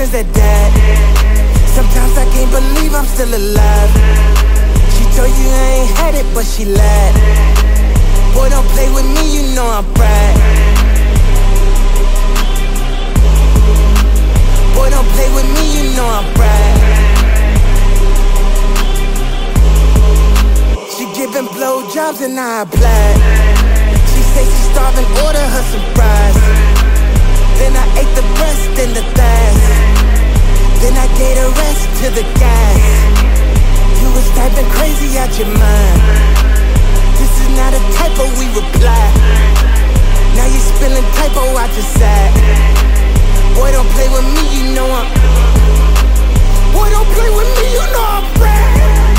friends that died. Sometimes I can't believe I'm still alive. She told you I ain't had it, but she lied. Boy, don't play with me, you know I'm proud. Boy, don't play with me, you know I'm proud. She giving blowjobs and I applied. She say she starving, order her some fries. Then I ate the breast and the thighs. Then I gave the rest to the guys. You was typing crazy out your mind. This is not a typo, we reply. Now you spilling typo out your side. Boy, don't play with me, you know I'm. Boy, don't play with me, you know I'm proud.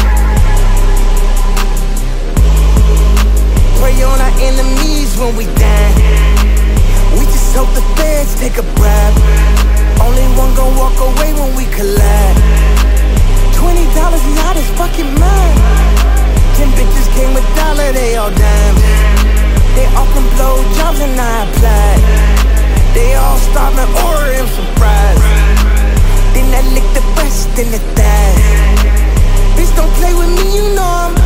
Pray on our enemies when we die. We just hope the feds take a bribe. Only one gon' walk away when we collide. $20, he out his fucking mind. 10 bitches came with dollar, they all dimes. They all can blow jobs and I applied. They all starving, order him some fries. Then I lick the breast and the thighs. Bitch, don't play with me, you know I'm.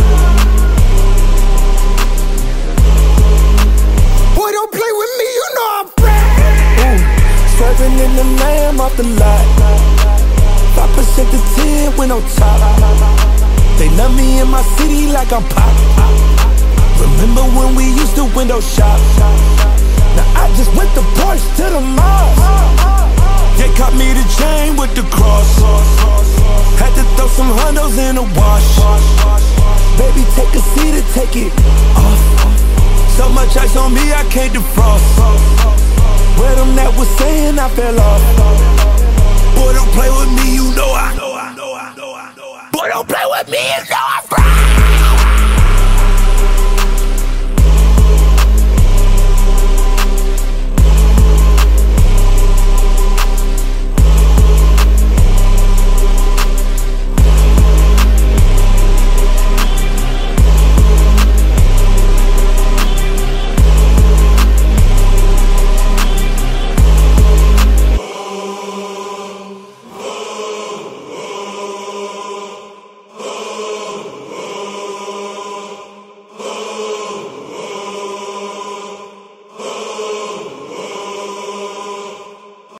Boy, don't play with me, you know I'm proud. Swerving in the lamb off the lot. 5% to 10 when on top. They love me in my city like I'm pop. Remember when we used to window shop? Now I just went the Porsche to the mall. They caught me the chain with the cross. Had to throw some hundos in the wash. Baby, take a seat and take it off. So much ice on me, I can't defrost. Where them that was saying I fell off. Boy, don't play with me, you know I. Boy, don't play with me, you know I'm proud.